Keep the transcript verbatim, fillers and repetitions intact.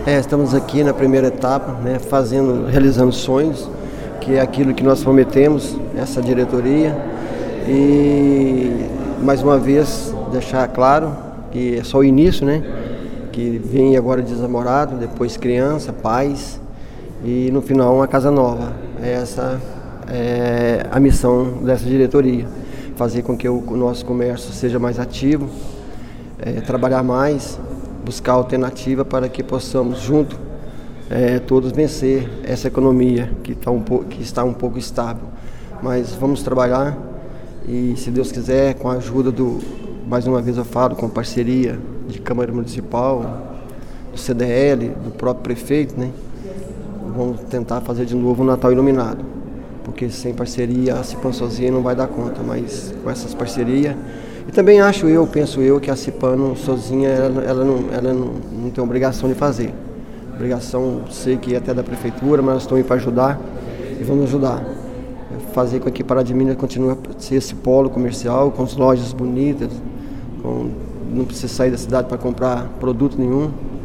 É, estamos aqui na primeira etapa, né, fazendo, realizando sonhos, que é aquilo que nós prometemos, essa diretoria. E, mais uma vez, deixar claro que é só o início, né? Que vem agora desamorado, depois criança, pais e no final uma casa nova. Essa é a missão dessa diretoria, fazer com que o nosso comércio seja mais ativo, é, trabalhar mais, buscar alternativa para que possamos junto é, todos vencer essa economia que, tá um po- que está um pouco estável. Mas vamos trabalhar e, se Deus quiser, com a ajuda do, mais uma vez eu falo, com parceria de Câmara Municipal, do C D L, do próprio prefeito, né? Vamos tentar fazer de novo o Natal iluminado, porque sem parceria a Cipan sozinha não vai dar conta, mas com essas parcerias. E também acho eu, penso eu, que a Cipan sozinha ela, ela, não, ela não, não tem obrigação de fazer. Obrigação, sei que é até da prefeitura, mas nós estamos aí para ajudar e vamos ajudar. Fazer com que Pará de Minas continue a ser esse polo comercial, com as lojas bonitas, com, não precisa sair da cidade para comprar produto nenhum.